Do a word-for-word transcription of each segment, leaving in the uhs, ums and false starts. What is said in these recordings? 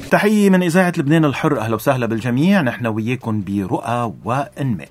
تحية من إذاعة لبنان الحر، أهلا وسهلا بالجميع. نحن وياكم برؤى وإنماء.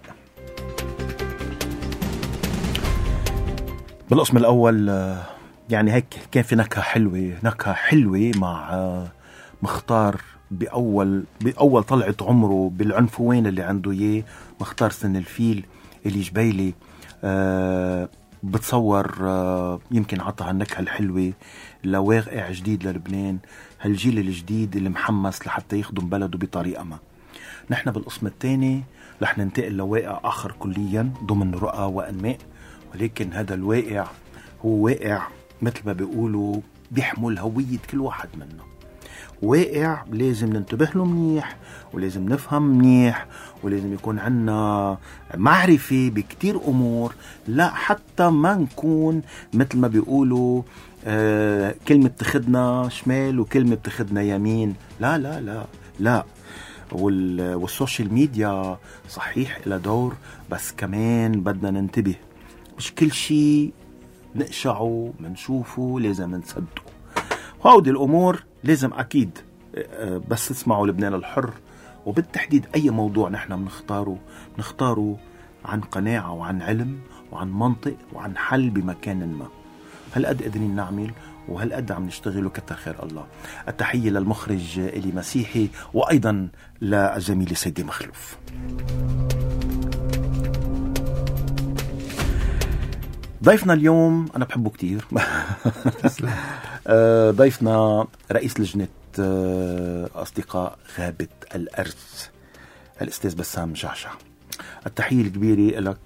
بالقسم الأول يعني هيك كان في نكهة حلوة نكهة حلوة مع مختار بأول بأول طلعة عمره بالعنفوين اللي عنده إياه. مختار سن الفيل اللي جبيلي أه بتصور أه يمكن عطها النكهة الحلوة لواقع جديد للبنان، هالجيل الجديد اللي محمس لحتى يخدم بلده بطريقة ما. نحن بالقسم الثاني رح ننتقل لواقع آخر كليا ضمن رؤى وإنماء، ولكن هذا الواقع هو واقع مثل ما بيقولوا بيحمل هوية كل واحد منا. واقع لازم ننتبه له منيح، ولازم نفهم منيح، ولازم يكون عنا معرفة بكتير أمور، لا حتى ما نكون مثل ما بيقولوا آه كلمة تخدنا شمال وكلمة تخدنا يمين. لا لا لا لا. والسوشيال ميديا صحيح إلى دور، بس كمان بدنا ننتبه، مش كل شيء نقشعه منشوفه لازم نصدقه. وهودي الأمور لازم أكيد بس تسمعوا لبنان الحر، وبالتحديد أي موضوع نحن بنختاره بنختاره عن قناعة وعن علم وعن منطق وعن حل بمكان ما. هالقد قادرين نعمل وهالقد عم نشتغل، وكتر خير الله. التحية للمخرج إلي مسيحي، وأيضا للزميل سيدي مخلوف. ضيفنا اليوم أنا بحبه كتير ضيفنا رئيس لجنة أصدقاء غابة الأرز الأستاذ بسام جعجع. التحية الكبيرة لك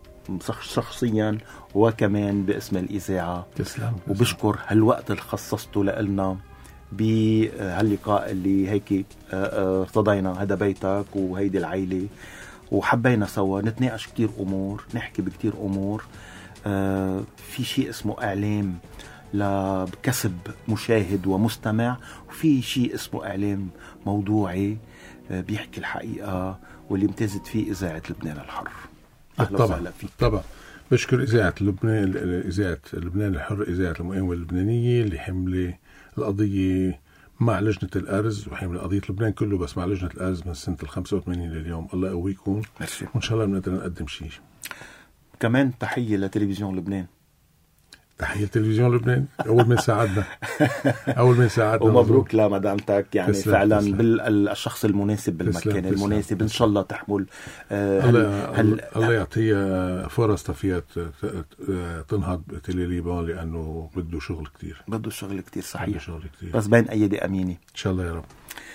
شخصيا وكمان باسم الإذاعة. تسلم. وبشكر هالوقت اللي خصصته لنا بهاللقاء اللي هيك ارتضينا، هذا بيتك وهيدي العيلة، وحبينا سوا نتناقش كتير أمور، نحكي بكتير أمور. آه في شيء اسمه إعلام لكسب مشاهد ومستمع، وفي شيء اسمه إعلام موضوعي آه بيحكي الحقيقة، واللي امتازت فيه إذاعة لبنان الحر. أهلا وسهلا فيك. طبعا بشكر إذاعة لبنان إذاعة لبنان الحر، إذاعة المقاومة اللبنانية اللي حملة القضية مع لجنة الأرز وحملة قضية لبنان كله، بس مع لجنة الأرز من سنة الخمسة وثمانين لليوم. الله يقويكم، وإن شاء الله بنقدر نقدم شيء. كمان تحية لتلفزيون لبنان. تحية تلفزيون لبنان، أول من ساعدنا أول من ساعدنا ومبروك لمدامتك، يعني تسلم فعلا تسلم. بالشخص المناسب بالمكان تسلم المناسب تسلم. إن شاء الله تحمل آه الله, هل الله يعطيها فرص تفيات تنهض بتليليبان، لأنه بده شغل كتير بده شغل كتير صحيح شغل كتير. بس بين أيدي أمينة إن شاء الله يا رب.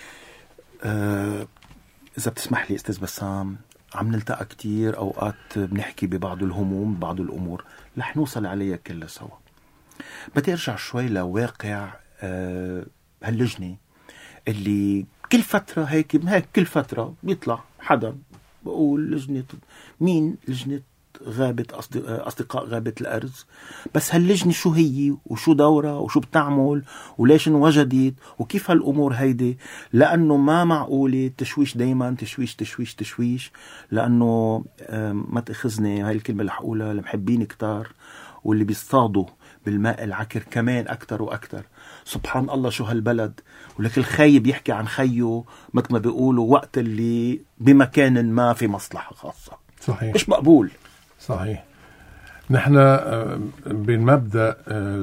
آه إذا بتسمح لي أستاذ بسام، عم نلتقى كتير أوقات بنحكي ببعض الهموم بعض الأمور رح نوصل عليها كلها سوا. بدي أرجع شوي لواقع آه هاللجنة اللي كل فترة هيك هيك كل فترة بيطلع حدا بقول لجنة مين لجنة غابة أصدقاء غابة الأرز، بس هاللجنة شو هي وشو دورها وشو بتعمل وليش انوجدت وكيف هالأمور هيدي. لأنه ما معقولة تشويش دايما تشويش تشويش تشويش لأنه ما تأخذني هاي الكلمة اللي حقولها لمحبين كتار واللي بيصطادوا بالماء العكر كمان أكتر وأكتر. سبحان الله شو هالبلد، ولك الخيب يحكي عن خيه مثل ما بيقولوا وقت اللي بمكان ما في مصلحة خاصة. صحيح، مش مقبول. صحيح. نحن بالمبدأ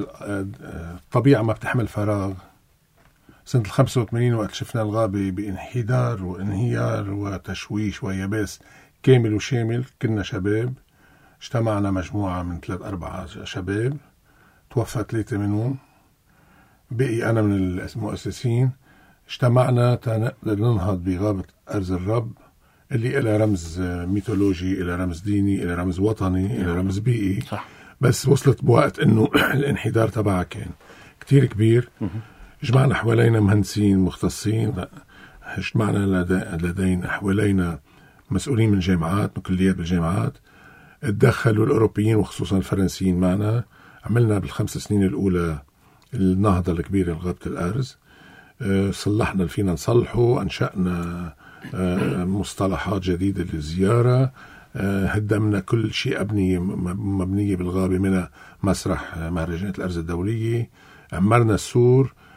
الطبيعة ما بتحمل فراغ. سنة الخمسة وثمانين وقت شفنا الغابة بانحدار وانهيار وتشويش ويباس كامل وشامل، كنا شباب، اجتمعنا مجموعة من ثلاث أربعة شباب، توفى ثلاثة منهم، بقي أنا من المؤسسين. اجتمعنا لننهض بغابة أرز الرب اللي إلى رمز ميثولوجي، إلى رمز ديني، إلى رمز وطني، إلى رمز بيئي. صح. بس وصلت بوقت إنه الانحدار تبعها كان كتير كبير. جمعنا حوالينا مهندسين مختصين، اجتمعنا لدينا حوالينا مسؤولين من جامعات من كليات بالجامعات، اتدخلوا الأوروبيين وخصوصا الفرنسيين معنا. عملنا بالخمس سنين الأولى النهضة الكبيرة لغابة الأرز، صلحنا اللي فينا نصلحه، أنشأنا مصطلحات جديدة للزيارة، هدمنا كل شيء أبنية مبنية بالغابة، منها مسرح مهرجانات الأرز الدولية، عمرنا السور،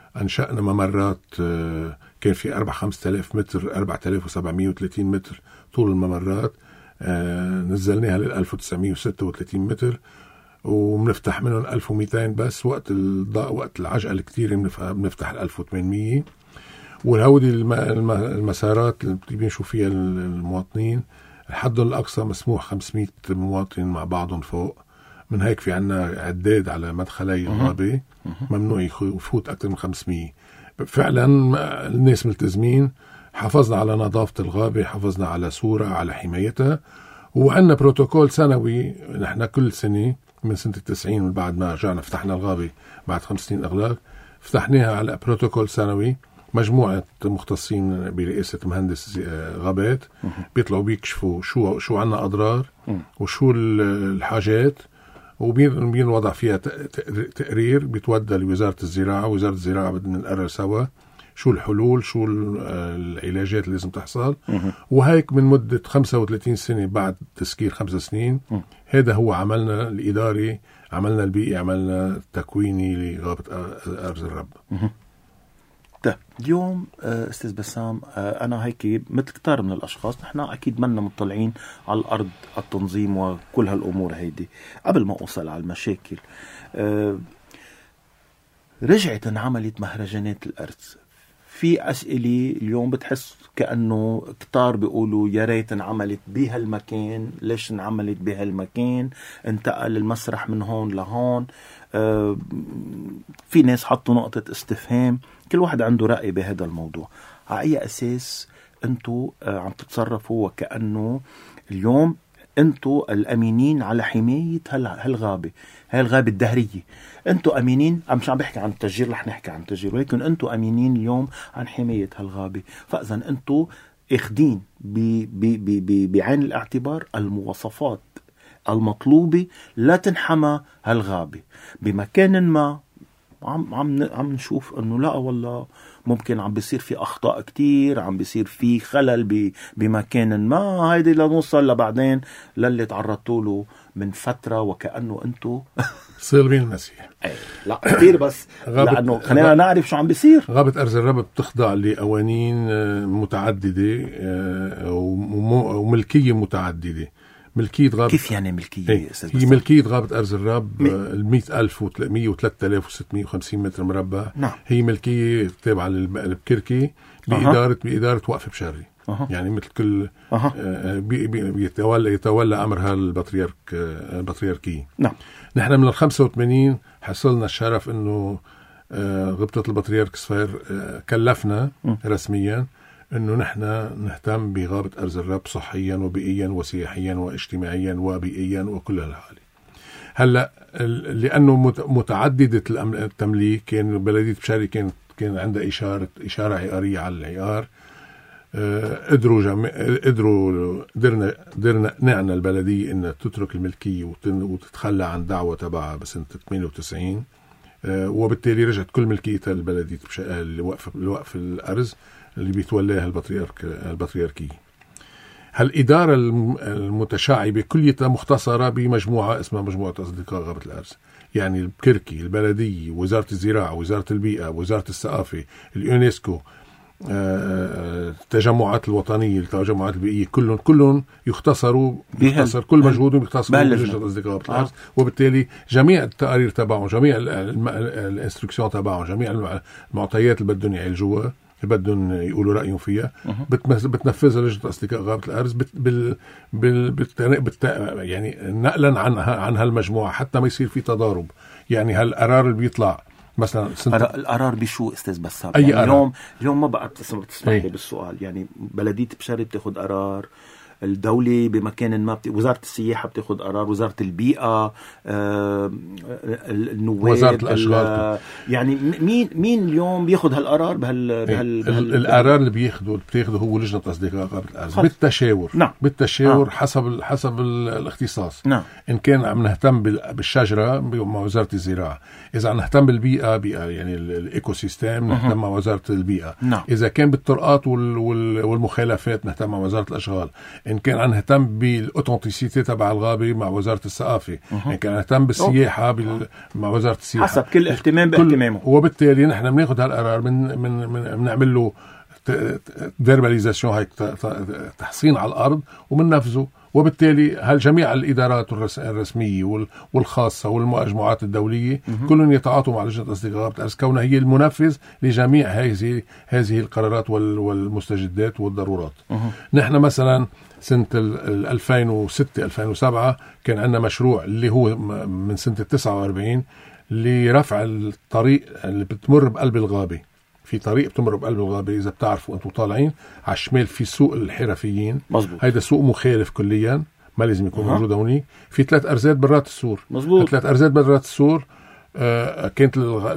أنشأنا ممرات كان في أربع خمسة آلاف متر، أربعة آلاف وسبعمية وثلاثين متر طول الممرات، نزلناها لل ألف وتسعمية وستة وثلاثين متر، وبنفتح منهم ألف ومئتين بس. وقت الضاء وقت العجقة الكتير بنفتح ألف وثمانمية. وهودي المسارات اللي بنشوف فيها المواطنين الحد الأقصى مسموح خمسمية مواطن مع بعضهم فوق. من هيك في عنا عداد على مدخلي الغابة، ممنوع يفوت أكثر من خمسمية. فعلا الناس ملتزمين، حافظنا على نظافة الغابة، حافظنا على صورة، على حمايتها. وعندنا بروتوكول سنوي نحن كل سنة من سنة التسعين بعد ما رجعنا فتحنا الغابة بعد خمس سنين إغلاق، فتحناها على بروتوكول سنوي. مجموعة مختصين برئاسة مهندس غابات بيطلعوا بيكشفوا شو شو عنا أضرار وشو الحاجات، وبينوضع فيها تقرير بيتودى لوزارة الزراعة. وزارة الزراعة بدنا نقرر سوا شو الحلول، شو العلاجات اللي لازم تحصل. وهيك من مدة خمسة وثلاثين سنة بعد تسكير خمس سنين، هذا هو عملنا الإداري، عملنا البيئي، عملنا التكويني لغابة أرز الرب. طيب اليوم أستاذ بسام، أنا هيك مثل كتار من الأشخاص نحن أكيد منا مطلعين على الأرض، التنظيم وكل هالأمور هيدي. قبل ما أوصل على المشاكل، رجعت انعملت مهرجانات الأرز. في أسئلة اليوم بتحس كأنه كتار بيقولوا يا ريت انعملت بهالمكان، ليش انعملت بهالمكان، انتقل المسرح من هون لهون. آه في ناس حطوا نقطة استفهام، كل واحد عنده رأي بهذا الموضوع. على أي أساس أنتوا آه عم تتصرفوا وكأنه اليوم أنتوا الأمينين على حماية هالغابة، هاي الغابة الدهرية؟ أنتوا أمينين، مش عم بحكي عن التشجير، رح نحكي عن التشجير، ولكن أنتوا أمينين اليوم عن حماية هالغابة. فإذا أنتوا اخدين بعين الاعتبار المواصفات المطلوبة لا تنحمى هالغابة. بمكان ما عم عم عم نشوف انه لا والله ممكن عم بيصير في اخطاء كتير، عم بيصير في خلل بمكان ما، هيدي لنوصل لبعدين للي تعرضتوا له من فترة وكأنه انتو صلبين المسيح. لا كتير، بس لأنه خلينا نعرف شو عم بيصير. غابة أرز الرب بتخضع لقوانين متعددة وملكية متعددة. ملكية غابة، كيف يعني ملكية؟ هي, هي ملكية غابة أرز الرب المئة ألف وثلاثمية وثلاثة آلاف وستمية وخمسين متر مربع. نعم. هي ملكية تابعة للبكركي بإدارة أه. بإدارة وقف بشري. أه. يعني مثل كل أه. بي بي بيتولى يتولى أمرها البطريرك البطريركية. نعم. نحن من الخمسة وثمانين حصلنا الشرف إنه غبطة البطريرك صفير كلفنا م. رسميا إنه نحن نهتم بغابة أرز الرب صحيا وبيئيا وسياحيا واجتماعيا وبيئيا وكل هالحالة. هلا لأنه متعددة التمليك، كان بلدية بشاري كان كان عندها إشارة إشارة عقارية على العقار. قدروا جم... قدروا قدرنا قدرنا نعنى البلدية إنها تترك الملكية وتن... وتتخلى عن دعوة تبعها بسنة ثمانية وتسعين، وبالتالي رجعت كل ملكيتها البلدية بش... لوقف لوقف الأرز اللي بيتولاها البطريرك البطريركية. هالإدارة المتشعبة كليتها مختصرة بمجموعة اسمها مجموعة أصدقاء غابة الأرز، يعني البكركي، البلدية، وزارة الزراعة، وزارة البيئة، وزارة الثقافة، اليونسكو، التجمعات الوطنية، التجمعات البيئية، كلهم كلهم يختصروا يختصر كل مجهودهم يختصروا بلجنة أصدقاء غابة الأرز. وبالتالي جميع التقارير تبعهم، جميع الانستركسيون تبعهم، جميع المعطيات اللي بدهم يعالجوها، اللي بدهم يقولوا رأيهم فيها، بتنفذها لجنة أصدقاء غابة الأرز بال بال بت بت يعني نقلا عن عن هالمجموعة حتى ما يصير في تضارب. يعني هالقرار اللي بيطلع مثلا القرار بشو استاذ بسام؟ أي يعني اليوم اليوم ما بقى تسمح لي بالسؤال، يعني بلدية بشاري بتاخد قرار، الدولة بمكان ما بت... وزارة السياحة بتاخد قرار، وزارة البيئة، آه... النواب، وزارة الأشغال، ال... يعني مين مين اليوم بياخد هالقرار بهال, بهال... بهال... القرار اللي بياخده بتاخده هو لجنة أصدقاء غابة الأرز بالتشاور. نعم. بالتشاور آه. حسب حسب الاختصاص. نعم. إن كان عم نهتم بالشجرة مع وزارة الزراعة، إذا عم نهتم بالبيئة بيئة يعني الإيكو سيستم نهتم مع وزارة البيئة. نعم. إذا كان بالطرقات وال... وال... والمخالفات نهتم مع وزارة الأشغال. إن كان عم نهتم بالأوتنتيسيتي تبع الغابة مع وزارة الثقافة، إن كان نهتم بالسياحة بال... مع وزارة السياحة، حسب كل اهتمام باهتمامه. وبالتالي نحن بناخد هالقرار من من من بنعمل له فيرباليزاسيون، هيك تحصين على الأرض، وبننفذه. وبالتالي هالجميع الإدارات الرسمية والخاصة والمجموعات الدولية كلهم يتعاطوا مع لجنة أصدقاء غابة الأرز كونها هي المنفذ لجميع هذه هذه القرارات والمستجدات والضرورات. نحن مثلا سنة ألفين وستة ألفين وسبعة كان عندنا مشروع اللي هو من سنة تسعة وأربعين لرفع الطريق اللي بتمر بقلب الغابة. في طريق بتمر بقلب الغابة، إذا بتعرفوا أنتم طالعين على الشمال في سوق الحرفيين، مزبوط. هيدا سوق مخالف كليا، ما لازم يكون أه. موجود هونيك. في ثلاث أرزات برات السور، مزبوط. ثلاث أرزات برات السور. آه كانت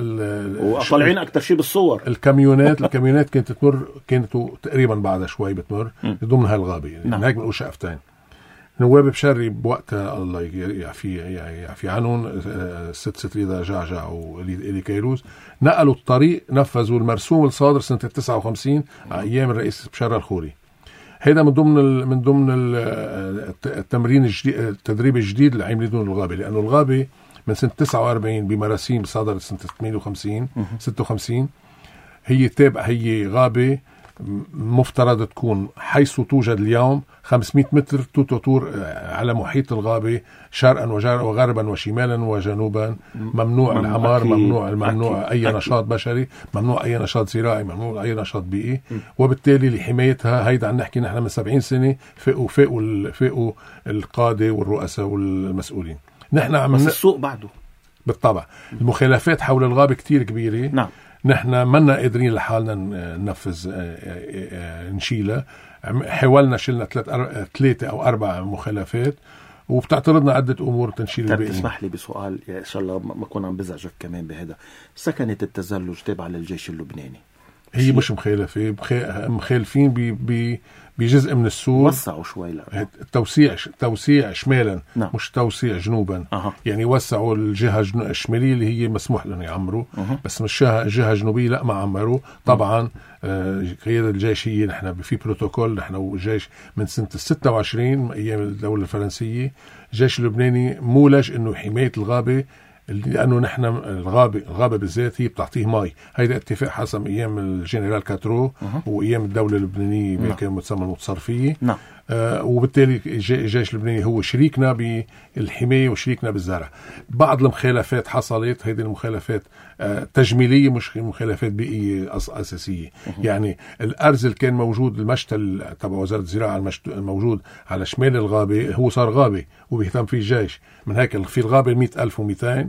وطالعين أكتر شيء بالصور الكاميونات الكاميونات كانت تمر، كانت تقريبا بعدها شوي بتمر ضمن هالغابة، يعني نعم. هيك بنقول شقفتين. نواب بشري بوقتها الله يعفي يعفي عنهم، الست ستريدا جعجع وإلي كيروز، نقلوا الطريق، نفذوا المرسوم الصادر سنة تسعة وخمسين على أيام الرئيس بشار الخوري. هذا من ضمن من ضمن التمرين الجديد، التدريب الجديد اللي عملوه الغابة، لأنه الغابة من سنة تسعة وأربعين بمراسيم صادرت سنة ثمانية وخمسين ستة وخمسين هي تابع، هي غابة مفترض تكون حيث توجد اليوم خمسمائة متر توتور على محيط الغابة، شرقا وغربا وشمالا وجنوبا، ممنوع العمار، ممنوع ممنوع أي نشاط بشري، ممنوع أي نشاط زراعي، ممنوع أي نشاط بيئي. وبالتالي لحمايتها هيدا عم نحكي نحن من سبعين سنة فقوا فقوا فقوا القادة والرؤساء والمسؤولين. نحن عم بس السوق بعده بالطبع المخالفات حول الغابة كتير كبيرة. نعم. نحن منا قادرين لحالنا ننفذ نشيلها. حاولنا شلنا ثلاثة أو أربع مخالفات، وبتعترضنا عدة أمور تنشيل الباقي. تسمح لي بسؤال إن شاء الله ما أكون عم بزعجك كمان بهذا. سكنة التزلج تابعة للجيش اللبناني، هي مش مخالفة، مخالفين ب بجزء من السور، وسعوا شوي لا توسيع توسيع شمالا، نعم. مش توسيع جنوبا. أه. يعني وسعوا الجهة الشمالية اللي هي مسموح لهم يعمروا، أه. بس مش الجهة الجنوبية لا ما عمروا. طبعا آه قيادة الجيش هي نحن في بروتوكول، نحن والجيش من سنة ستة وعشرين أيام الدولة الفرنسية، الجيش اللبناني مولج إنه حماية الغابة، لأنه نحن الغابة الغابة بالذات هي بتعطيه ماي. هيدا اتفاق حسم أيام الجنرال كاترو أه. وأيام الدولة اللبنانية نعم. كان متسمى المتصرفية نعم. آه وبالتالي الجيش اللبناني هو شريكنا بالحماية وشريكنا بالزرع. بعض المخالفات حصلت، هيدي المخالفات آه تجميلية مش مخالفات بيئية أس أساسية. أه. يعني الأرز اللي كان موجود، المشتل تبع وزارة الزراعة الموجود على شمال الغابة هو صار غابة وبيهتم فيه الجيش. من هيك في الغابة مئة ألف ومئتين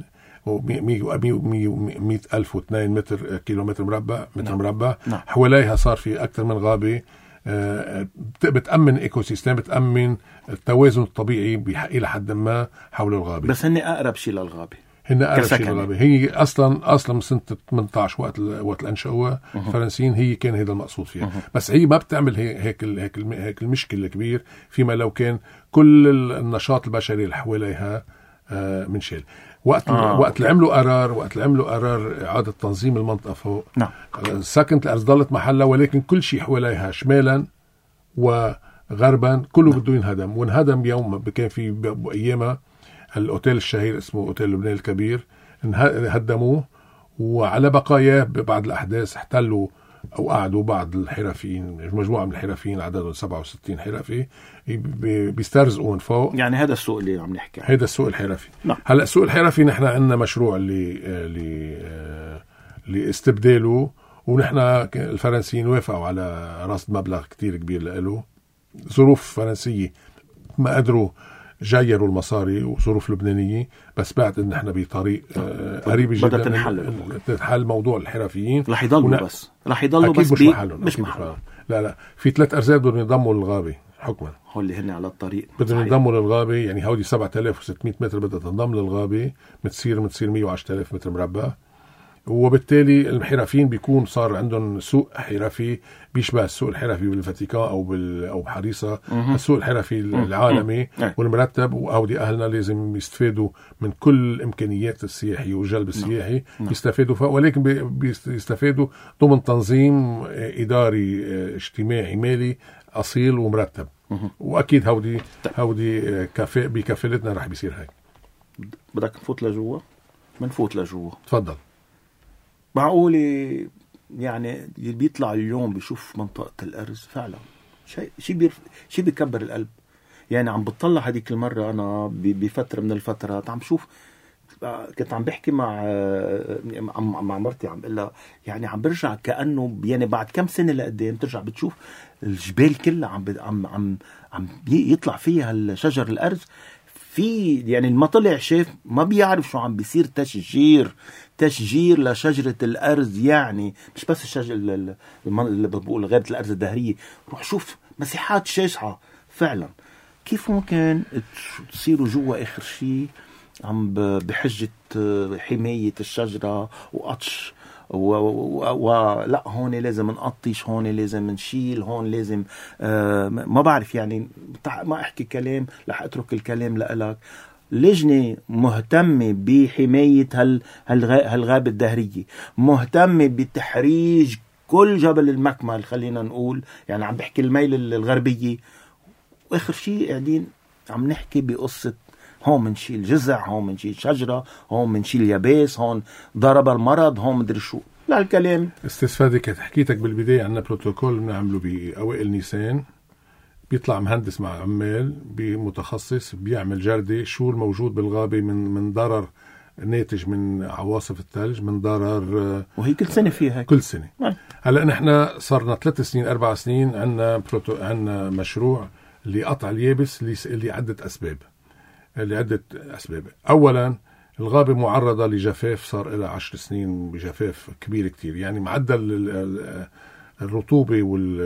ومئة ألف واثنين متر كيلومتر مربع متر نعم. مربع نعم. حواليها صار في أكثر من غابة بتأمن إيكو سيستم، بتأمن التوازن الطبيعي إلى حد ما حول الغابة. بس هن أقرب شيء للغابة، هن أقرب شيء للغابة. هي أصلا أصلا من سنة ثمانية عشر وقت وقت الأنشأوها الفرنسيين هي كان هذا المقصود فيها. أه. بس هي ما بتعمل هيك هيك هيك المشكلة الكبير، فيما لو كان كل النشاط البشري اللي حواليها من شيل. وقت آه. وقت اللي عملوا قرار وقت اللي عملوا قرار إعادة تنظيم المنطقة فوق نعم. سكنة الأرز ضلت محلها، ولكن كل شيء حواليها شمالا وغربا كله نعم. بده ينهدم. وانهدم يوم كان في أيامها الأوتيل الشهير اسمه أوتيل لبنان الكبير، هدموه، وعلى بقاياه بعد الأحداث احتلوا أو قعدوا بعض الحرفيين، مجموعة من الحرفيين عددهم سبعة وستين حرفي بيسترزقوا من فوق. يعني هذا السوق اللي عم نحكي، هذا السوق الحرفي نعم. هلا السوق الحرفي نحن عندنا مشروع اللي اللي لاستبداله، ونحن الفرنسيين وافقوا على رصد مبلغ كتير كبير له. ظروف فرنسية ما قدروا جايروا المصاري، وظروف لبنانية، بس بعد ان احنا بطريق آه قريب جدا تنحل تنحل موضوع الحرفيين. رح يضلوا ون... بس رح يضلوا بس مش محلهم مش محلهم. لا لا في ثلاث ارزاق بدهم ينضموا للغابة حكما، هو اللي هن على الطريق بدهم ينضموا للغابة. يعني هودي سبعة آلاف وستمائة متر بدها تنضم للغابة، متصير متصير مئة وعشرة آلاف متر مربع. وبالتالي الحرفيين بيكون صار عندهم سوق حرفي بيشبه السوق الحرفي بالفاتيكان او بال او بحريصه، السوق الحرفي العالمي والمرتب. وهودي اهلنا لازم يستفادوا من كل الامكانيات السياحيه والجلب السياحي، يستفادوا فوق، ولكن بيستفادوا ضمن تنظيم اداري اجتماعي مالي اصيل ومرتب. واكيد هودي هودي كافئ بكفالتنا رح بيصير هيك. بدك نفوت لجوا؟ منفوت لجوا. تفضل. معقولة يعني اللي بيطلع اليوم بيشوف منطقة الأرز فعلا شيء شيء بيرف... شيء بيكبر القلب. يعني عم بتطلع هذيك المرة أنا بفترة من الفترات عم شوف، كنت عم بحكي مع مع مرتي عم قلها يعني عم برجع كأنه يعني بعد كم سنة لقدام ترجع بتشوف الجبال كلها عم عم عم عم يطلع فيها الشجر الأرز. في يعني ما طلع شاف ما بيعرف شو عم بيصير تشجير تشجير لشجرة الأرز. يعني مش بس الشجر اللي بقول غابة الأرز الدهرية، روح شوف مساحات شاسعة فعلا. كيف ممكن تصيروا جوا آخر شيء عم بحجة حماية الشجرة وقطش ولا هون لازم نقطش، هون لازم نشيل، هون لازم آه ما بعرف يعني ما احكي كلام رح اترك الكلام لك. لجنة مهتمة بحماية هال هالغابة الدهرية، مهتمة بتحريج كل جبل المكمل خلينا نقول، يعني عم بحكي الميل الغربية. واخر شيء قاعدين عم نحكي بقصة هون منشيل جزع، هون منشيل شجرة، هون منشيل يابس، هون ضرب المرض، هون مدري شو. لا الكلام استفادة كانت حكيتك بالبداية عنا بروتوكول بنعمله بأوائل نيسان، بيطلع مهندس مع عمال بمتخصص بيعمل جردة شو الموجود بالغابة من من ضرر ناتج من عواصف الثلج، من ضرر، وهي كل سنة فيها كل سنة. هلا نحن صارنا ثلاث سنين أربع سنين عنا بروتو عنا مشروع لقطع اليابس اللي اللي عدة أسباب لعدة أسباب. أولا الغابة معرضة لجفاف، صار لها عشر سنين بجفاف كبير كتير، يعني معدل الرطوبة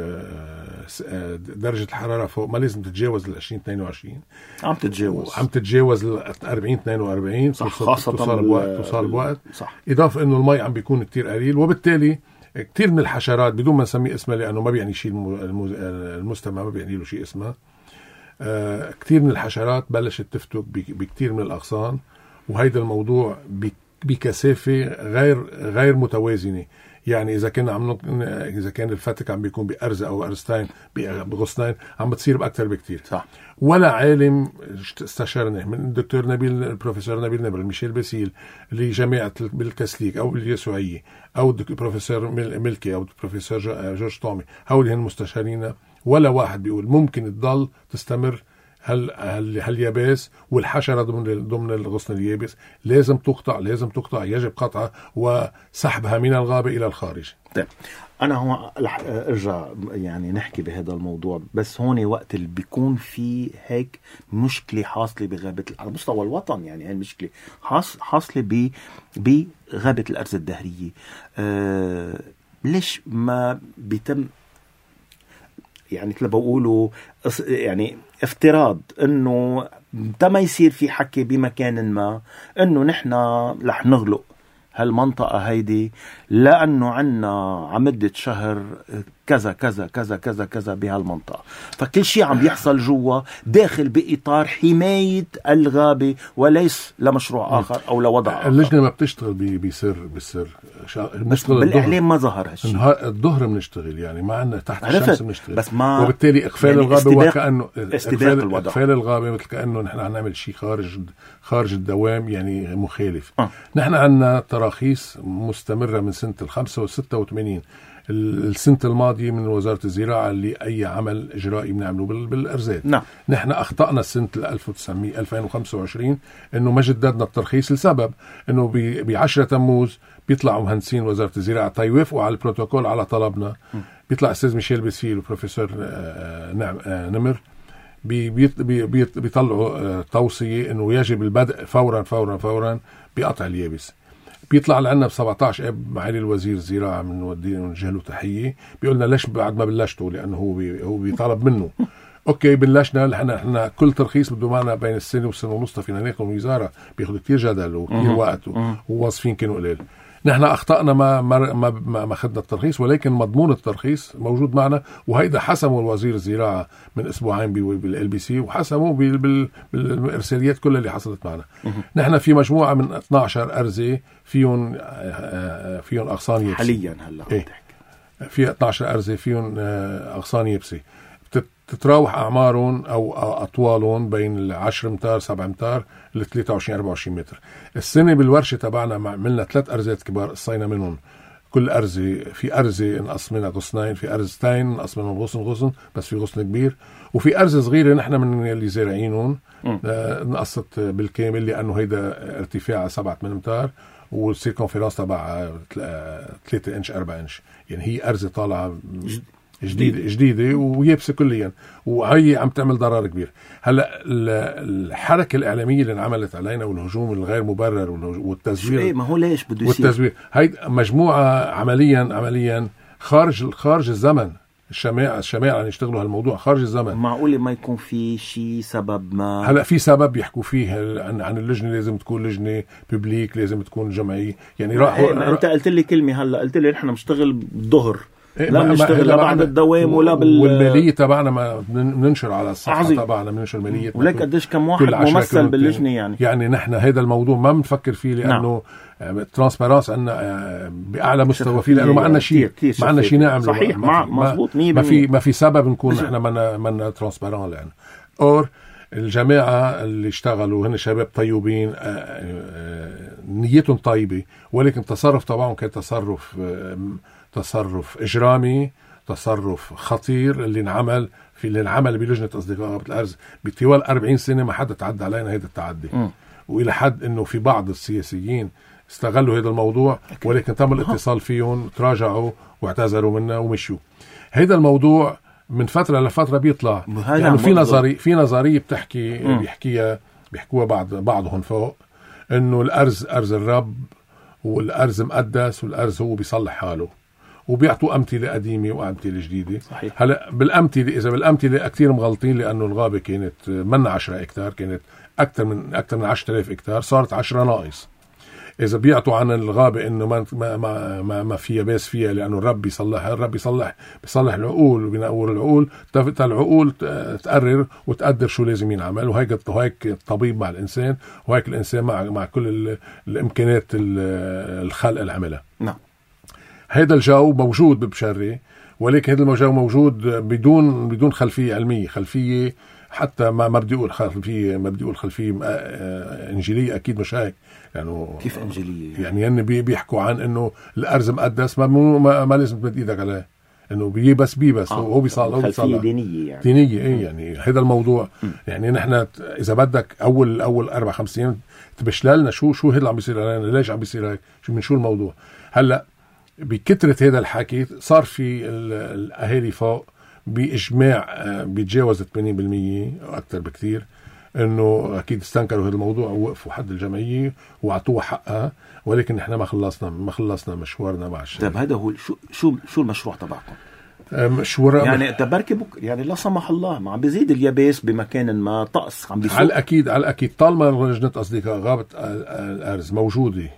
ودرجة الحرارة فوق ما لازم تتجاوز ال عشرين اثنين وعشرين، عم تتجاوز عم تتجاوز ال أربعين اثنين وأربعين، خاصة توصل بوقت توصل بوقت صح. إضافة إنه المي عم بيكون كتير قليل، وبالتالي كتير من الحشرات بدون ما نسمي اسمها لأنه ما بيعني شيء المستمع، ما بيعني له شيء اسمها. آه كتير من الحشرات بلشت تفتك بكتير من الأغصان، وهيدا الموضوع بكثافة غير غير متوازنة. يعني إذا كنا عم نط... إذا كان الفتك عم بيكون بأرز أو أرزتين بغصنين عم بتصير بأكثر بكتير. صح. ولا عالم استشارنا من الدكتور نبيل البروفيسور نبيل نبل ميشيل باسيل لجامعة بالكسليك أو اليسوعية أو البروفيسور ملكي أو البروفيسور جورج طومي، هؤلاء هن مستشارين، ولا واحد بيقول ممكن تضل تستمر هل هل هاليابس والحشرة ضمن ضمن الغصن اليابس. لازم تقطع، لازم تقطع، يجب قطعها وسحبها من الغابة إلى الخارج. طيب أنا هون رح أرجع يعني نحكي بهذا الموضوع، بس هون وقت اللي بيكون في هيك مشكلة حاصلة بغابة على مستوى الوطن، يعني هاي المشكلة حاصلة ب بغابة الأرز الدهرية، أه ليش ما بيتم يعني مثل بقولوا يعني افتراض انه تما يصير في حكي بمكان ما انه نحن رح نغلق هالمنطقة هيدي لأنه عنا عمدة شهر كذا كذا كذا كذا كذا بهالمنطقة، فكل شيء عم يحصل جوا داخل بإطار حماية الغابة وليس لمشروع آخر أو لوضع آخر. اللجنة ما بتشتغل بسر بالسر، بس بالإعلام ما ظهر هالشيء. الظهر بنشتغل يعني ما عنا تحت الشمس بنشتغل، بس ما وبالتالي إقفال يعني الغابة وكأنه إقفال, إقفال الغابة مثل كأنه نحن عم نعمل شيء خارج خارج الدوام، يعني مخالف. آه. نحن عنا تراخيص مستمرة من سنة الخمسة وستة وثمانين السنة الماضية من وزارة الزراعة اللي أي عمل إجرائي بنعمله بالأرزاق. نعم. نحن أخطأنا السنة ألف وتسعمية ألفين وخمسة وعشرين إنه ما جددنا الترخيص لسبب إنه بعشرة تموز بيطلعوا مهندسين وزارة الزراعة تيوافقوا على البروتوكول على طلبنا. م. بيطلع أستاذ ميشيل باسيل وبروفيسور نعم نمر بي بي بي بيطلعوا توصية إنه يجب البدء فورا فورا فورا بقطع اليابس. بيطلع لنا ب سبعة عشر اب معالي الوزير الزراعة من ودينا ونوجه له تحية، بيقولنا ليش بعد ما بلشتوا، لأنه هو بي هو بيطلب منه. اوكي بلشنا، نحن احنا كل ترخيص بده معنا بين السنة والسنة ونص فينا ناخذ من الوزارة، بياخذ كتير جدل وكتير وقت ووظفين كانوا قليل. نحن اخطأنا ما ما ما ما اخذنا الترخيص، ولكن مضمون الترخيص موجود معنا، وهيدا حسموا الوزير الزراعة من اسبوعين بالال بي سي، وحسموا بالارساليات كلها اللي حصلت معنا. نحن في مجموعة من اثني عشر أرزة فيهم فيهم اغصان يابسة حاليا. هلا إيه؟ في اثني عشر أرزة فيهم اغصان يابسة تتراوح أعمارهم أو أطوالهم بين العشر متر سبع متر ل ثلاثة وعشرين أربعة وعشرين متر. السنة بالورشة تبعنا عملنا ثلاث أرزات كبار قصينا منهم، كل أرزة في أرزة نقص منها غصنين، في أرزتين نقص منهم غصن غصن بس في غصن كبير، وفي أرزة صغيرة نحن من اللي زارعينهم آه نقصت بالكامل لأنه هيدا ارتفاعها سبعة ثمانية أمتار والسيركونفيرانس تبع ثلاثة إنش أربعة إنش، يعني هي أرزة طالعة جديدة جديدة ويابسة كليا، وهي عم تعمل ضرر كبير. هلا الحركة الإعلامية اللي انعملت علينا والهجوم الغير مبرر والتزوير، ايه ما هو ليش بده يصير والتزوير، هاي مجموعة عمليا عمليا خارج خارج الزمن. الشماعة الشماعة اللي يشتغلوا هالموضوع خارج الزمن. معقول ما يكون في شيء سبب ما؟ هلا في سبب يحكوا فيه عن, عن اللجنة، لازم تكون لجنة ببليك، لازم تكون جمعية. يعني راحوا إيه انت قلت لي كلمة هلا، قلت لي نحن بنشتغل بالظهر، إيه لا بنشتغل لا بعد الدوام ولا بال والمالية تبعنا ما بننشر على الصفحة تبعنا، بننشر مالية. ولك قديش كم واحد ممثل باللجنة يعني يعني نحن هذا الموضوع ما بنفكر فيه لأنه نعم. ترانسبيرانس عندنا بأعلى مستوى فيه، لأنه ما عندنا شيء ما عندنا شيء نعمله. صحيح ما مزبوط ما, ما في ما في سبب نكون نحن ما ما ترانسبيران. لأن اور الجماعة اللي اشتغلوا هن شباب طيبين، نيتهم طيبة، ولكن التصرف تبعهم كان تصرف تصرف إجرامي، تصرف خطير اللي انعمل في اللي انعمل بلجنة أصدقاء غابة الأرز بطوال أربعين سنة. ما حدا تعدى علينا هذا التعدي م. وإلى حد إنه في بعض السياسيين استغلوا هذا الموضوع، ولكن تم الاتصال فيهم، تراجعوا واعتذروا منا ومشوا. هذا الموضوع من فترة لفترة بيطلع، يعني في نظري في نظرية بتحكي م. بيحكيها بيحكوها بعض بعضهم فوق، إنه الأرز أرز الرب، والأرز مقدس، والأرز هو بيصلح حاله، وبيعطوا أمثلة قديمة وأمثلة جديدة. صحيح. هلا بالأمثلة إذا بالأمثلة كتير مغلطين، لأنه الغابة كانت من عشرة إكتار، كانت أكثر من أكثر من عشرة آلاف إكتار، صارت عشرة ناقص. إذا بيعطوا عن الغابة إنه ما ما ما ما فيها بس فيها لأنه الرب يصلحها، الرب يصلح بيصلح العقول وبينور العقول، تفتح العقول تقرر وتقدر شو لازم ينعمل. وهيك وهيك الطبيب مع الإنسان، وهيك الإنسان مع مع كل الإمكانيات الخلق اللي عملها. نعم. هذا الجو موجود ببشري، ولكن هذا الجو موجود بدون بدون خلفية علمية، خلفية حتى ما ما بدي اقول خلفيه ما بدي اقول خلفيه انجيليه، اكيد مش هيك. يعني كيف انجيليه؟ يعني هن بيحكوا عن انه الارز مقدس، ما ما, ما لازم تمد ايدك عليه، انه بي بس بي بس آه. هو بيصلي، هو خلفيه دينيه يعني دينيه ايه يعني هذا الموضوع. م. يعني نحن اذا بدك اول اول اربع خمس ايام تبشللنا شو شو هذا اللي عم بيصير علينا، ليش عم بيصير هيك، شو من شو الموضوع. هلا بكثره هذا الحكي صار في الاهالي فوق بإجماع بيتجاوز ثمانين بالمية أو أكثر بكثير، إنه أكيد استنكروا هذا الموضوع ووقفوا حد الجمعية وعطوها حقها، ولكن نحن ما خلصنا ما خلصنا مشوارنا مع الشيء. طيب هذا هو شو شو شو المشروع تبعكم؟ مشروع يعني تبارك بك يعني لا سمح الله ما عم بيزيد اليابس بمكان ما طقس عم بيسوق. على الأكيد على الأكيد طالما لجنة أصدقاء غابة الأرز موجودة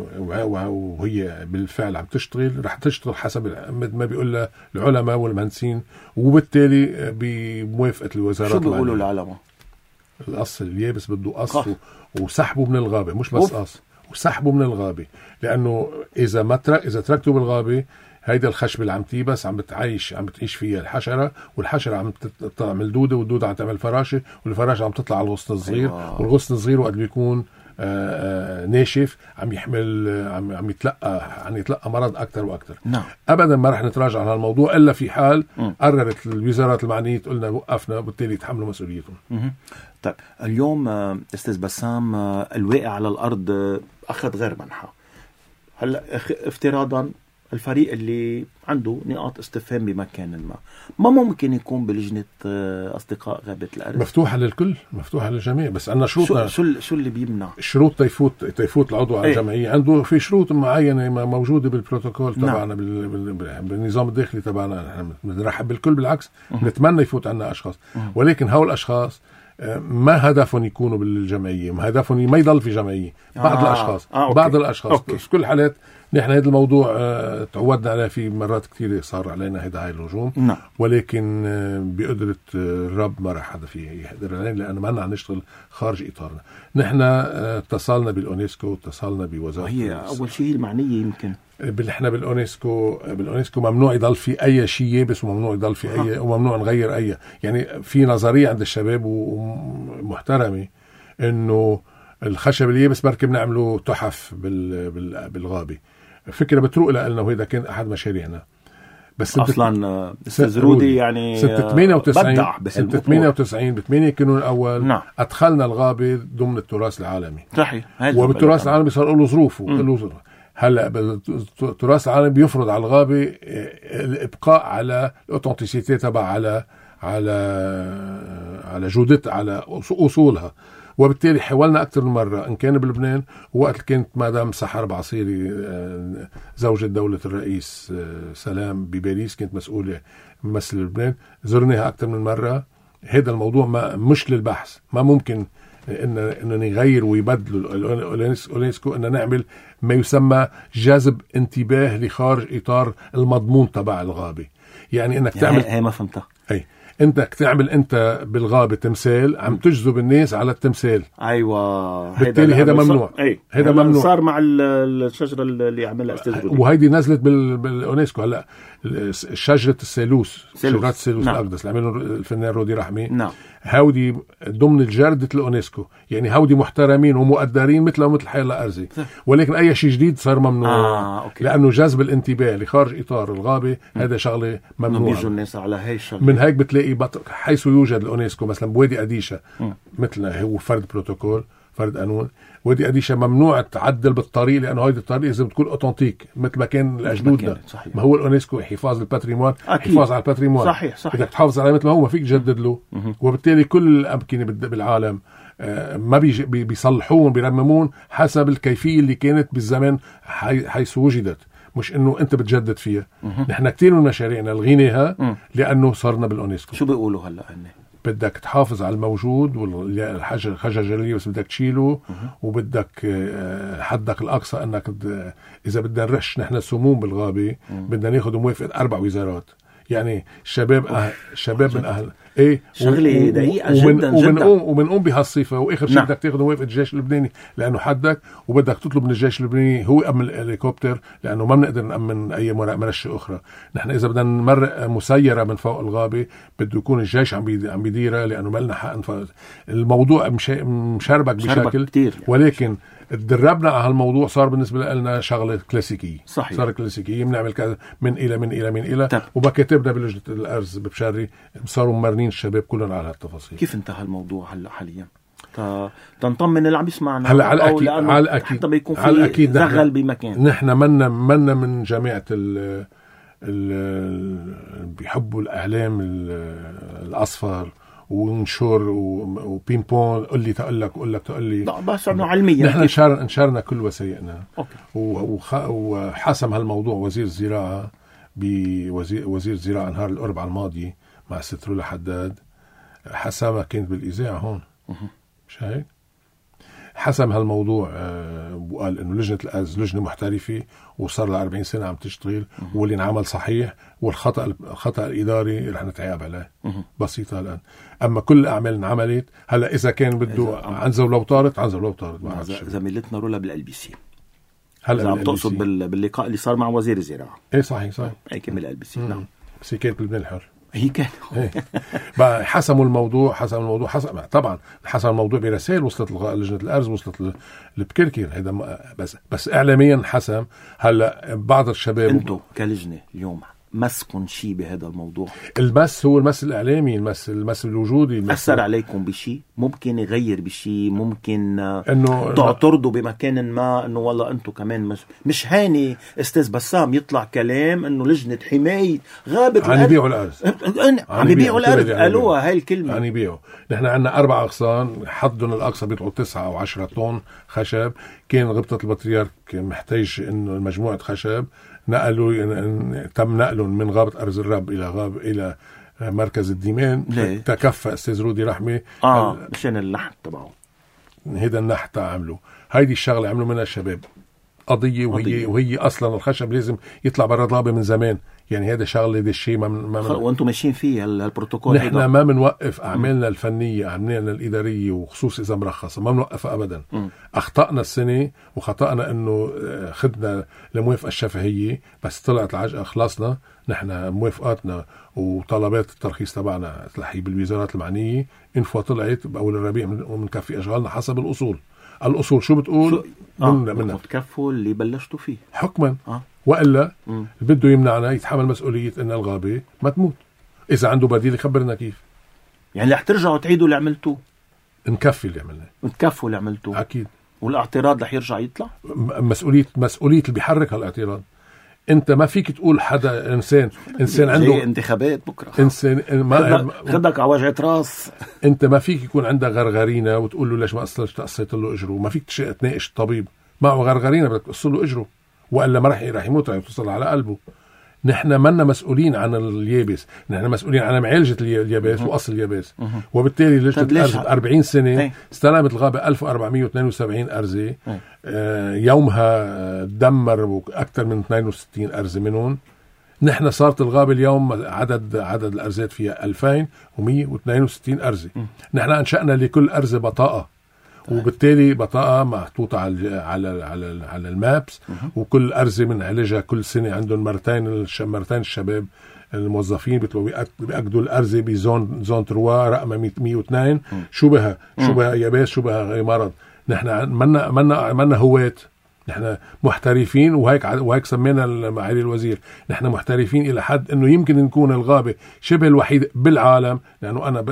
وهي بالفعل عم تشتغل، رح تشتغل حسب ما بيقول العلماء والمهندسين، وبالتالي بموافقة الوزارات. شو بيقولوا العلماء؟ القص اليابس بده قص وسحبه من الغابة، مش بس قص وسحبه من الغابة، لأنه إذا ما ترك إذا تركته بالغابة هيدا الخشبة اللي عم تيبس عم بتعيش عم بتعيش فيها الحشرة، والحشرة عم تعمل دودة، والدودة عم تعمل فراشة، والفراشة عم تطلع على الغصن الصغير. أيوة. والغصن الصغير وقت بيكون آآ آآ ناشف عم يحمل عم عم يتلقى عم يتلقى مرض أكتر وأكتر. نعم. أبدا ما رح نتراجع عن الموضوع إلا في حال م. قررت الوزارات المعنية قلنا وقفنا، وبالتالي يتحملوا مسؤوليتهم. م- طيب اليوم أستاذ بسام الواقع على الأرض أخذ غير منحى. هلا افتراضا الفريق اللي عنده نقاط استفهام بمكان ما ما ممكن يكون بلجنة أصدقاء غابة الأرز؟ مفتوحة للكل، مفتوحة للجميع، بس عندنا شروط. شو شو اللي بيمنع؟ الشروط تيفوت تيفوت العضو على الجمعية عنده في شروط معينة موجودة بالبروتوكول تبعنا. نعم. بالنظام الداخلي تبعنا نحن بنرحب بالكل، بالعكس نتمنى يفوت عنا أشخاص، ولكن هؤلاء الأشخاص ما هدفهم يكونوا بالجمعية، ما هدفهم ما يضل في جمعية. بعض آه. الأشخاص آه. بعض الأشخاص في كل الحالات نحن هذا الموضوع اه تعودنا عليه في مرات كثيرة صار علينا هذا هاي الهجوم. نعم. ولكن اه بقدرة الرب ما راح حدا فيه يقدر علينا، لأنه ما لنا عم نشتغل خارج إطارنا. نحن اه اتصلنا بالأونسكو، اتصلنا بوزارة. وهي أول شيء المعنية يمكن احنا بالأونسكو بالأونسكو ممنوع يضل في أي شيء يابس، وممنوع يضل في أي ها. وممنوع نغير أي. يعني في نظرية عند الشباب ومحترمة إنه الخشب اليابس بركي بنعمله تحف بال... بال... بالغابة. فكرة بتروق لنا، وهذا كان أحد مشاريعنا. بس أصلا أستاذ رودي يعني سنة ثمانية وتسعين سنة ثمانية وتسعين بثمانية كانوا الأول. نعم. أدخلنا الغابة ضمن التراث العالمي. صحيح. وبالتراث العالمي صار له ظروفه له ظروف. هلا التراث العالمي بيفرض على الغابة الإبقاء على الأوتنتيسيتي تبع على على على جودتها، على أصولها. وبالتالي حاولنا أكثر من مرة، إن كان بلبنان وقت كانت مدام سحر بعصيري زوجة دولة الرئيس سلام بباريس كانت مسؤولة ممثل لبنان، زرناها أكثر من مرة. هذا الموضوع ما مش للبحث، ما ممكن إن إن نغير ويبدلوا الأونسكو، إن نعمل ما يسمى جذب انتباه لخارج إطار المضمون تبع الغابة. يعني إنك تعمل هي ما فهمتها. أي انت تعمل انت بالغابة تمثال عم تجذب الناس على التمثال. ايوه. بالتالي هذا ممنوع. هذا ممنوع صار مع الشجرة اللي عملها استاذ رودي، وهيدي نزلت بالأونسكو هلا شجرة الثالوث، شجرة الثالوث نعم. الأقدس اللي عمله الفنان رودي رحمي. نعم. هودي ضمن الجردة الأونسكو، يعني هودي محترمين ومقدرين مثل مثل حي الله أرزي. ولكن أي شيء جديد صار ممنوع. آه، لأنه جذب الانتباه لخارج إطار الغابة هذا شغلة ممنوع. بيجوا الناس على هاي الشغلة. من هيك بتلاقي بط... حيث يوجد الأونسكو مثلا بوادي أديشة، مثل هو فرد بروتوكول فرد قانون، وادي أديشة ممنوع تعدل بالطريق، لأنه هيدي الطريق لازم تكون أوتنتيك مثل ما كان الأجدودنا. ما هو الأونسكو حفاظ الباتريمون، حفاظ على الباتريمون. صحيح صحيح. بدك تحافظ عليه مثل ما هو، ما فيك تجدد له. وبالتالي كل الأمكنة بالعالم ما بيج... بيصلحون بيرممون حسب الكيفية اللي كانت بالزمن حي... حيث وجدت، مش انه انت بتجدد فيها. نحن كتير من مشاريعنا لغيناها لانه صرنا بالأونسكو. شو بيقولوا هلا هن؟ بدك تحافظ على الموجود، والحجر الجلية بس بدك تشيله، وبدك حدك الأقصى أنك إذا بدنا نرش نحن سموم بالغابة بدنا ناخد موافقة أربع وزارات. يعني الشباب أهل الشباب من أهل ايه شغله دقيقه جدا ومن جدا ومنقوم ومنقوم بهالصفه. واخر شيء نعم. بدك تاخذ موافقه الجيش اللبناني لانه حدك، وبدك تطلب من الجيش اللبناني هو يامن الهليكوبتر، لانه ما بنقدر نامن اي مرشه اخرى. نحن اذا بدنا نمرق مسيره من فوق الغابه بده يكون الجيش عم عم بيديرها، لانه ما لنا حق نفوت. الموضوع مش مشربك بشكل كتير يعني. ولكن تدربنا على هالموضوع صار بالنسبه لنا شغله كلاسيكيه. صحيح. صار كلاسيكيه، بنعمل كذا من الى من الى من الى طب. وبكاتبنا بلجنه الارز ببشاري صاروا ممرنين الشباب كلهم على هالتفاصيل. كيف انتهى الموضوع هلا حاليا؟ تنطمن اللي عم يسمعنا هلا على الاكيد على الاكيد حتى بيكون في زغل بمكان. نحن منا منا من جماعه ال ال بيحبوا الاعلام الاصفر ونشر وبين بون، قل لي تقول لك قل لك تقول لي. لا بس انه علميا نحن نشر نشرنا كل وسائلنا. وحسم هالموضوع وزير الزراعه بوزير وزير الزراعه نهار الاربعاء الماضي مع سترولا حداد. حسمها كانت بالاذاعه هون، مش هيك؟ حسم هالموضوع وقال انه لجنه الارز لجنه محترفه وصار لها أربعين سنه عم تشتغل، واللي انعمل صحيح، والخطا الخطا الاداري رح نتعاقب عليه. بسيطه الان. اما كل الاعمال انعملت. هلا اذا كان بده عنزه ولو طارت عنزه ولو طارت. زميلتنا رولا بالال بي سي هلا عم تقصد باللقاء اللي صار مع وزير الزراعه. ايه صحيح صحيح. هي كمل ال بي سي. نعم بس هي كانت بالبناء الحر. هي كان بقى حسموا الموضوع حسموا الموضوع حسم طبعا حسم الموضوع برسائل وصلت لجنه الارز، وصلت لبكركير. هذا بس بس اعلاميا حسم. هلا بعض الشباب انتم كلجنه اليوم مسكن شيء بهذا الموضوع؟ المس هو المس الاعلامي، المس المس الوجودي. المس اثر عليكم بشيء؟ ممكن يغير بشيء؟ ممكن انه تعترضوا بمكان ما انه والله انتم كمان مش مش هاني استاذ بسام يطلع كلام انه لجنه حمايه غابه عم يبيعوا الارز عم يبيعوا الارز قالوها هاي الكلمه. عم يبيعوا. نحن عندنا اربع اغصان، حدهم الاقصى بيطلعوا تسعة او عشرة طن خشب. كان غبطه البطريرك محتاج انه مجموعه خشب، نقلوا تم نقلهم من غابة أرز الرب إلى غاب إلى مركز الديمان. تكفى أستاذ رودي رحمي آه مشان النحت تبعه. هيدا النحت عملوا. هيدي الشغلة عملوا منها الشباب قضية وهي قضية. وهي أصلا الخشب لازم يطلع برا الغابة من زمان. يعني هذا شغله، هذا الشيء ما من ما من وانتم ماشيين فيه هالبروتوكول. نحن ما بنوقف اعمالنا الفنيه، اعمالنا الاداريه، وخصوص اذا مرخصه ما بنوقفها ابدا. م. اخطانا السنه وخطانا انه خدنا الموافقه الشفهيه، بس طلعت العجقه خلصنا. نحن موافقاتنا وطلبات الترخيص تبعنا تلحي بالوزارات المعنيه، انفوا طلعت باول الربيع ومنكفي اشغالنا حسب الاصول. الاصول شو بتقول؟ شو؟ آه. من منها تكفوا اللي بلشتوا فيه حكما. آه. والا اللي بده يمنعنا يتحمل مسؤوليه ان الغابه ما تموت. اذا عنده بديل يخبرنا كيف. يعني رح ترجعوا تعيدوا اللي عملتوه؟ نكفي اللي عملناه، نكفوا اللي عملتوه اكيد. والاعتراض رح يرجع يطلع. مسؤوليه مسؤوليه اللي بيحرك هالاعتراض. انت ما فيك تقول حدا انسان انسان عنده انتخابات بكره، انسان ما خدك على وجعه راس. انت ما فيك يكون عندك غرغرينه وتقول له ليش ما قصرت تقصيت له اجره. ما فيك تناقش الطبيب معه غرغرينه بدك تقص له اجره، والا ما راح راح يموت، راح يوصل على قلبه. نحن منا مسؤولين عن اليابس، نحن مسؤولين عن معالجه اليابس وقص اليابس. وبالتالي لجنه الارز أربعين سنه هي. استلمت الغابه ألف وأربعمائة واثنين وسبعين ارزه. آه يومها دمر اكثر من اثنين وستين ارزه منهم. نحن صارت الغابه اليوم عدد عدد الارزات فيها ألفين ومئة واثنين وستين ارزه. نحن انشانا لكل ارزه بطاقه، وبالتالي بطاقة محطوطة على على على على المابس. وكل أرزة بنعالجها كل سنة. عندهم مرتين مرتين الشباب الموظفين بيطلبوا بيأكدوا الأرزة بزون زون ثلاثة رقم مئة واثنين شو بها شو بها يابس شو بها مرض. نحن منا منا منا هواة، نحن محترفين. وهيك وهيك سمينا معالي الوزير، نحن محترفين إلى حد إنه يمكن نكون الغابة شبه الوحيد بالعالم. لأنه أنا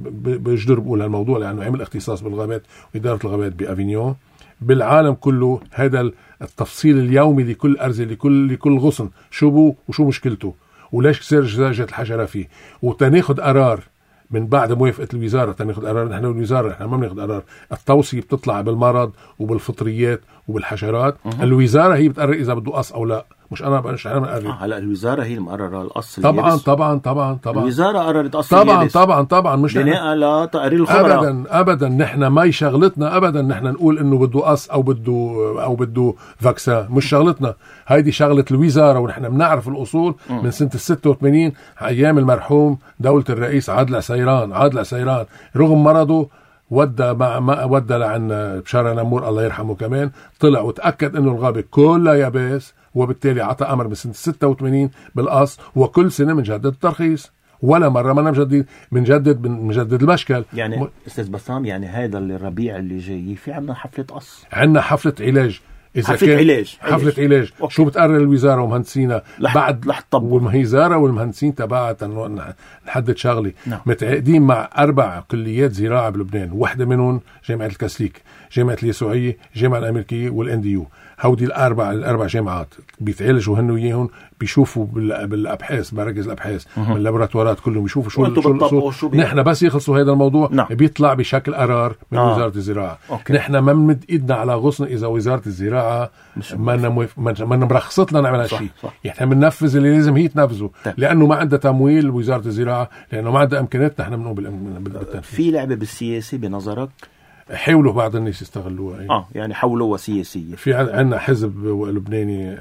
بجدر بقول هالموضوع لأنه عمل اختصاص بالغابات وإدارة الغابات بأفينيون. بالعالم كله هذا التفصيل اليومي لكل أرزة لكل لكل غصن شو بو وشو مشكلته وليش كسر جزاجة الحشرة فيه، وتناخد قرار من بعد موافقة الوزارة. تناخد قرار نحن الوزارة، نحن ما بناخد قرار. التوصية بتطلع بالمرض وبالفطريات وبالحشرات. أه. الوزارة هي بتقرر إذا بده قص أو لا، مش أنا مش أنا بقرر. آه هلا الوزارة هي المقررة القص. طبعا طبعا طبعا طبعا الوزارة قررت قص طبعا اليابس. طبعا طبعا مش بناء لا تقرير الخبراء. أبدا أبدا نحن ما شغلتنا أبدا نحن نقول إنه بده قص أو بده أو بده فاكسان، مش شغلتنا. هيدي شغلة الوزارة، ونحن بنعرف الأصول م. من سنة الستة وثمانين أيام المرحوم دولة الرئيس عادل عسيران. عادل عسيران رغم مرضه ودى مع ما ودى لعن بشارة نمور الله يرحمه كمان، طلع وتأكد إنه الغابة كلها يابس، وبالتالي عطى أمر من سنة ستة وثمانين بالقص. وكل سنة بنجدد الترخيص، ولا مرة ما نجدد بنجدد بنجدد المشكل. يعني م... أستاذ بسام، يعني هذا الربيع اللي جاي في عنا حفلة قص، عنا حفلة علاج. إذا حفلة كان علاج حفلة علاج أوكي. شو بتقرر الوزارة ومهندسينا لح... بعد لحطب والوزارة والمهندسين تبعها نحدد شغلي نعم. متعاقدين مع أربع كليات زراعة بلبنان، واحدة منهم جامعة الكاسليك، جامعة اليسوعية، الجامعة الأمريكية والإن دي يو. هودي الأربع الأربع جامعات بيتعالجوا هن وياهم، بيشوفوا بالأبحاث مراكز الأبحاث باللابراتوارات كلهم بيشوفوا شو, شو, شو نحن بس يخلصوا هذا الموضوع نعم. بيطلع بشكل قرار من آه. وزارة الزراعة. أوكي. نحن ما بنمد إيدنا على غصن إذا وزارة الزراعة ما نموف... ما نمرخصت لنا نعمل هالشيء. يعني بننفذ اللي لازم هي تنفذه، لأنه ما عندها تمويل وزارة الزراعة، لأنه ما عندها إمكانيات. نحن بنقوم بالتنفيذ. في لعبة بالسياسي بنظرك؟ حاولوا بعض الناس يستغلوها. يعني. اه يعني حولوها سياسية. في عندنا حزب لبناني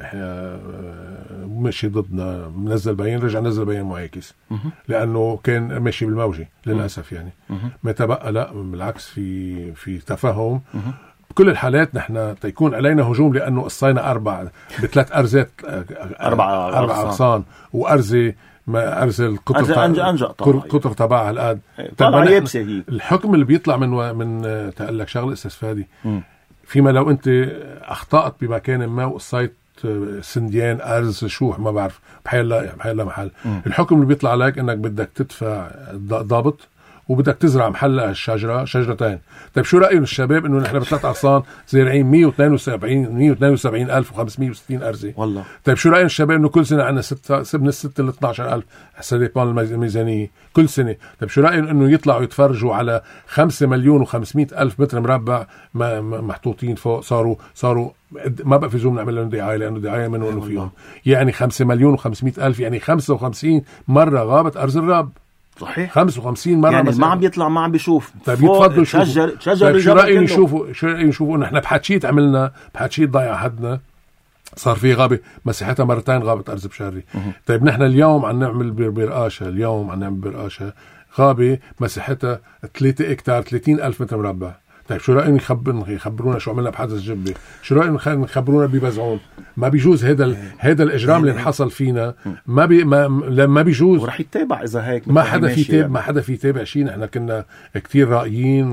ماشي ضدنا، منزل بيان، رجع نزل بيان معاكس لأنه كان ماشي بالموجة للأسف. يعني ما تبقى لا بالعكس في في تفاهم. بكل الحالات نحن تيكون علينا هجوم لأنه قصينا أربع بثلاث أرزات أربع أربع أغصان وأرزة ما أرزل القطر أنجأ قطر تبعها الآن. طبعا يبسه هي الحكم اللي بيطلع من و... من تقلك شغل استفادي فيما لو أنت أخطأت بمكان ما وقصيت سنديان أرز شوح ما بعرف بحيال لا بحيال لا محل م. الحكم اللي بيطلع عليك أنك بدك تدفع ضابط وبدك تزرع محلها الشجرة شجرتين. طيب شو رأيهم الشباب إنه نحن بثلاث أغصان زارعين مية واثنين وسبعين ألف وخمسمية وستين أرزة والله. طيب شو رأيهم الشباب إنه كل سنة عنا ستة سبنا الستة ل اثناشر ألف حسب الميزانية كل سنة. طيب شو رأيهم إنه يطلعوا يتفرجوا على خمسة مليون وخمسمية ألف متر مربع محطوطين فوق صاروا صاروا ما بقى في زوم نعمل لهم دعاية لأنه دعاية منه إنه فيهم يعني خمسة مليون وخمسمية ألف يعني خمسة وخمسين مرة غابت أرز الرب. صحيح خمسة وخمسين مرة يعني ما عم بيطلع ما عم بيشوف. طيب يتفضلوا شجر شجر شو رأيهم يشوفوا شو رأيهم يشوفوا إنه إحنا بحكيت عملنا بحكيت ضيع حدنا صار في غابة مساحتها مرتين غابة أرز بشاري. طيب نحن اليوم عم نعمل برقاشة اليوم عم نعمل برقاشة غابة مساحتها ثلاثة إكتار ثلاثين ألف متر مربع. طيب شو رأيهم يخبر يخبرونا شو عملنا بحدث جبة؟ شو رأيهم يخبرونا ببزعون؟ ما بيجوز هذا ال... هذا الإجرام اللي انحصل فينا ما بي ما ما بيجوز. ورح يتابع إذا هيك ما حدا في تابع يعني. ما حدا في تابع شيء. نحن كنا كتير رأيين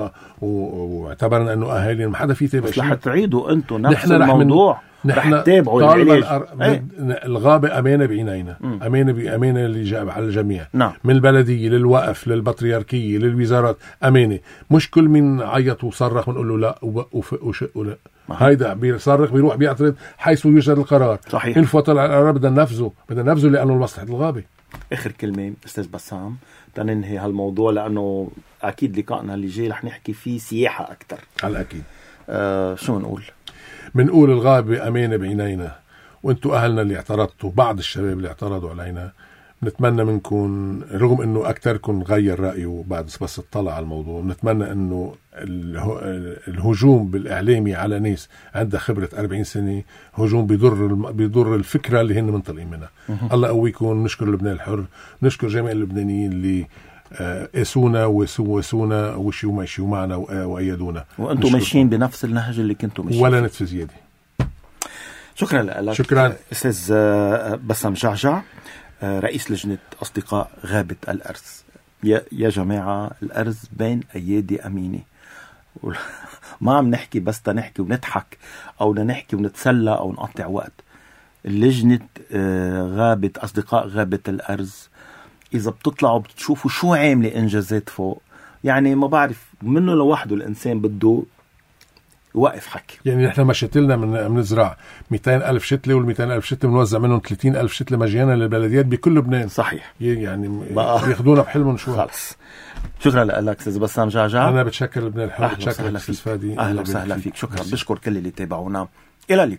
واعتبرنا إنه أهالي ما حدا في تابع شيء. رح تعيدوا أنتم نفس الموضوع. نحن تابعوا العلاج. ايه؟ الغابة أمانة بعينينا. م. أمانة بأمانة اللي جاب على الجميع. نعم. من البلدية للوقف للبطريركية للوزارات أمانة. مش كل من عيط وصرخ ونقول له لا وفق وشق ولا. هيدا بيصرخ بيروح بيعترض حيث يوجد القرار. صحيح. إن فوت القرار بدنا ننفذه بدنا ننفذه لأنه مصلحة الغابة. آخر كلمة أستاذ بسام تننهي هالموضوع لأنه أكيد لقائنا اللي جاي رح نحكي فيه سياحة أكتر. على أكيد. آه شو نقول؟ منقول الغابة أمانة بعينينا وانتو أهلنا اللي اعترضتوا بعض الشباب اللي اعترضوا علينا نتمنى منكم رغم انه اكثركم غير رأيه بعد بس اطلع على الموضوع نتمنى انه الهجوم بالاعلامي على ناس عندها خبرة أربعين سنة هجوم بيضر بيضر الفكرة اللي هن منطلقين منها. الله يقويكم. نشكر لبنان الحر نشكر جميع اللبنانيين اللي قاسونا وسوسونا وشيوا ماشيوا معنا وأيدونا وأنتم ماشيين بنفس النهج اللي كنتم ماشيين ولا نتف زيادة. شكرا لك. شكرا أستاذ بسام جعجع رئيس لجنة أصدقاء غابة الأرز. يا, يا جماعة الأرز بين أيادي أمينة ما عم نحكي بس تنحكي ونضحك أو نحكي ونتسلى أو نقطع وقت. اللجنة غابة أصدقاء غابة الأرز إذا بتطلعوا بتشوفوا شو عاملة إنجازات فوق يعني ما بعرف منه لوحده الإنسان بده يوقف حكي. يعني نحن مشتلنا من منزرع مئتين ألف شتلة والمئتين ألف شتلة بنوزع منهم ثلاثين ألف شتلة مجانا للبلديات بكل لبنان. صحيح. يعني بياخدونا بحلمهم شو. خلص. شكرا لك أستاذ بسام جعجع. أنا بتشكر لبنان الحر. بتشكر أستاذ فادي. أهلا وسهلا فيك. شكرا. بشكر كل اللي تابعونا. إلى اللقاء.